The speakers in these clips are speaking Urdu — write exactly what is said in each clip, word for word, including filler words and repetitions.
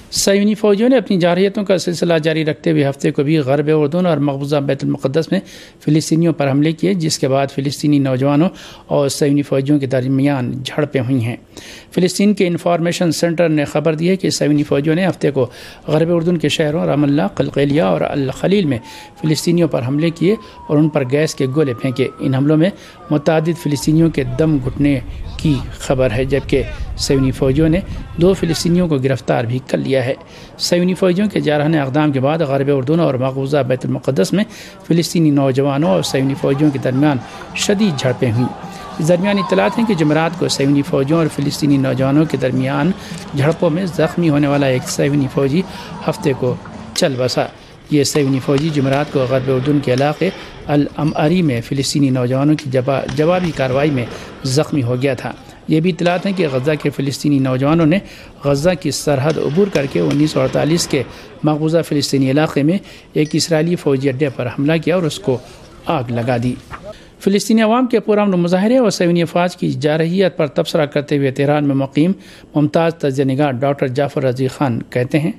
صہیونی فوجیوں نے اپنی جارحیتوں کا سلسلہ جاری رکھتے ہوئے ہفتے کو بھی غرب اردن اور مقبوضہ بیت المقدس میں فلسطینیوں پر حملے کیے، جس کے بعد فلسطینی نوجوانوں اور صہیونی فوجیوں کے درمیان جھڑپیں ہوئی ہیں۔ فلسطین کے انفارمیشن سینٹر نے خبر دی ہے کہ صہیونی فوجیوں نے ہفتے کو غرب اردن کے شہروں رام اللہ، قلقیلیہ اور الخلیل میں فلسطینیوں پر حملے کیے اور ان پر گیس کے گولے پھینکے۔ ان حملوں میں متعدد فلسطینیوں کے دم گھٹنے کی خبر ہے، جبکہ صہیونی فوجیوں نے دو فلسطینیوں کو گرفتار بھی کر لیا ہے۔ صہیونی فوجیوں کے جارحانہ اقدام کے بعد غرب اردن اور مقبوضہ بیت المقدس میں فلسطینی نوجوانوں اور صہیونی فوجیوں کے درمیان شدید جھڑپیں ہوئیں۔ اس درمیان اطلاعات ہیں کہ جمعرات کو صہیونی فوجیوں اور فلسطینی نوجوانوں کے درمیان جھڑپوں میں زخمی ہونے والا ایک صہیونی فوجی ہفتے کو چل بسا۔ یہ صہیونی فوجی جمعرات کو غرب اردن کے علاقے الامعری میں فلسطینی نوجوانوں کی جوابی کارروائی میں زخمی ہو گیا تھا۔ یہ بھی اطلاعات ہیں کہ غزہ کے فلسطینی نوجوانوں نے غزہ کی سرحد عبور کر کے انیس سو اڑتالیس کے مقبوضہ فلسطینی علاقے میں ایک اسرائیلی فوجی اڈے پر حملہ کیا اور اس کو آگ لگا دی۔ فلسطینی عوام کے پرامن مظاہرے اور صہیونی افواج کی جارحیت پر تبصرہ کرتے ہوئے تہران میں مقیم ممتاز تجزیہ نگار ڈاکٹر جعفر رضی خان کہتے ہیں،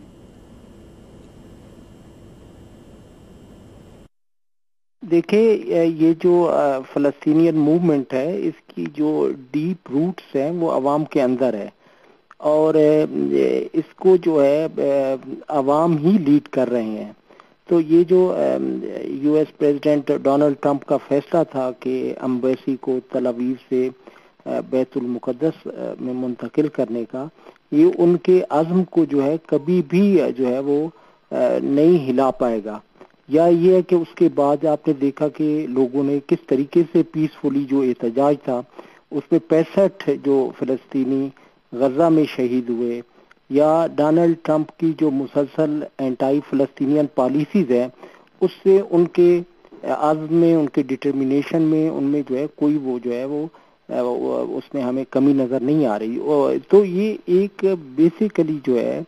دیکھیں یہ جو فلسطینین موومنٹ ہے، اس کی جو ڈیپ روٹس ہیں وہ عوام کے اندر ہے، اور اس کو جو ہے عوام ہی لیڈ کر رہے ہیں۔ تو یہ جو U S president Donald Trump کا فیصلہ تھا کہ امبیسی کو تل ابیب سے بیت المقدس میں منتقل کرنے کا، یہ ان کے عزم کو جو ہے کبھی بھی جو ہے وہ نہیں ہلا پائے گا۔ یا یہ ہے کہ اس کے بعد آپ نے دیکھا کہ لوگوں نے کس طریقے سے پیسفلی جو احتجاج تھا اس میں پینسٹھ جو فلسطینی غزہ میں شہید ہوئے، یا ڈونلڈ ٹرمپ کی جو مسلسل اینٹائی فلسطینین پالیسیز ہیں، اس سے ان کے عزم میں، ان کے ڈٹرمنیشن میں، ان میں جو ہے کوئی وہ جو ہے وہ اس میں ہمیں کمی نظر نہیں آ رہی۔ تو یہ ایک بیسیکلی جو ہے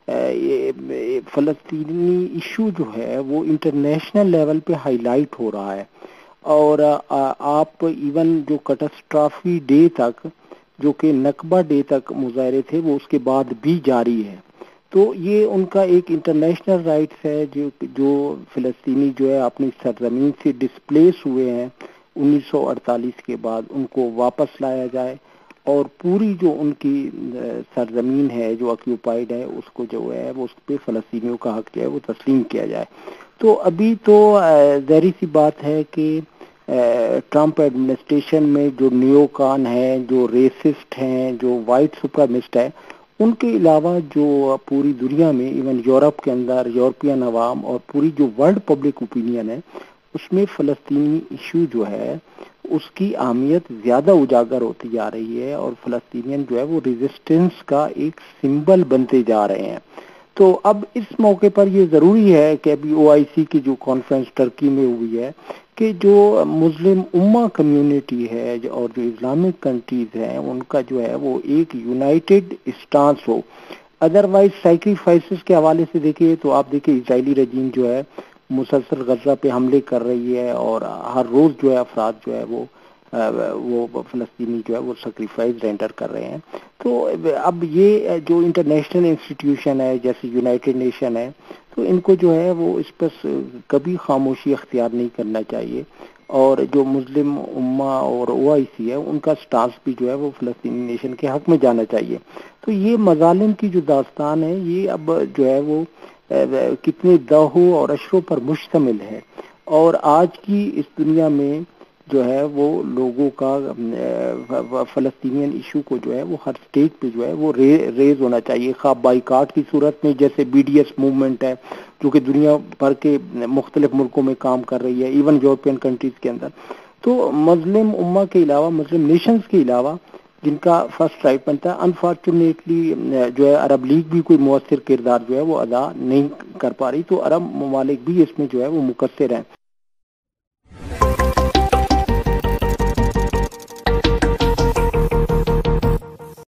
فلسطینی ایشو جو ہے وہ انٹرنیشنل لیول پہ ہائی لائٹ ہو رہا ہے، اور آپ ایون جو کٹاسٹرافی ڈے تک، جو کہ نکبہ ڈے تک مظاہرے تھے، وہ اس کے بعد بھی جاری ہے۔ تو یہ ان کا ایک انٹرنیشنل رائٹس ہے جو جو فلسطینی جو ہے اپنی سرزمین سے ڈسپلیس ہوئے ہیں انیس سو اڑتالیس کے بعد، ان کو واپس لایا جائے، اور پوری جو ان کی سرزمین ہے جو آکیوپائڈ ہے اس کو جو ہے وہ اس پہ فلسطینیوں کا حق جو ہے وہ تسلیم کیا جائے۔ تو ابھی تو ظاہری سی بات ہے کہ ٹرمپ ایڈمنسٹریشن میں جو نیو کان ہیں، جو ریسسٹ ہیں، جو وائٹ سپرامسٹ ہے، ان کے علاوہ جو پوری دنیا میں ایون یورپ کے اندر یورپین عوام اور پوری جو ورلڈ پبلک اوپینین ہے، اس میں فلسطینی ایشو جو ہے اس کی اہمیت زیادہ اجاگر ہوتی جا رہی ہے، اور فلسطینین جو ہے وہ ریزسٹنس کا ایک سمبل بنتے جا رہے ہیں۔ تو اب اس موقع پر یہ ضروری ہے کہ ابھی او آئی سی کی جو کانفرنس ٹرکی میں ہوئی ہے، کہ جو مسلم امہ کمیونٹی ہے اور جو اسلامک کنٹریز ہیں، ان کا جو ہے وہ ایک یونائٹڈ اسٹانس ہو۔ ادروائز سیکریفائسز کے حوالے سے دیکھیے تو آپ دیکھیں اسرائیلی رجیم جو ہے مسلسل غزہ پہ حملے کر رہی ہے، اور ہر روز جو ہے افراد جو ہے وہ وہ فلسطینی جو ہے وہ سیکریفائز رینڈر کر رہے ہیں۔ تو اب یہ جو انٹرنیشنل انسٹیٹیوشن ہے جیسے یونائٹڈ نیشن ہے، تو ان کو جو ہے وہ اس پر کبھی خاموشی اختیار نہیں کرنا چاہیے، اور جو مسلم امہ اور او آئی سی ہے ان کا سٹانس بھی جو ہے وہ فلسطینی نیشن کے حق میں جانا چاہیے۔ تو یہ مظالم کی جو داستان ہے یہ اب جو ہے وہ کتنے دہو اور اشروں پر مشتمل ہے، اور آج کی اس دنیا میں جو ہے وہ لوگوں کا فلسطینین ایشو کو جو ہے وہ ہر سٹیج پہ جو ہے وہ ریز ہونا چاہیے، خواہ بائیکاٹ کی صورت میں جیسے بی ڈی ایس موومنٹ ہے جو کہ دنیا بھر کے مختلف ملکوں میں کام کر رہی ہے، ایون یورپین کنٹریز کے اندر۔ تو مسلم امہ کے علاوہ، مسلم نیشنز کے علاوہ جن کا فرسٹ رائٹ بنتا ہے، انفارچونیٹلی جو ہے عرب لیگ بھی کوئی مؤثر کردار جو ہے وہ ادا نہیں کر پا رہی، تو عرب ممالک بھی اس میں جو ہے وہ مقصر ہیں۔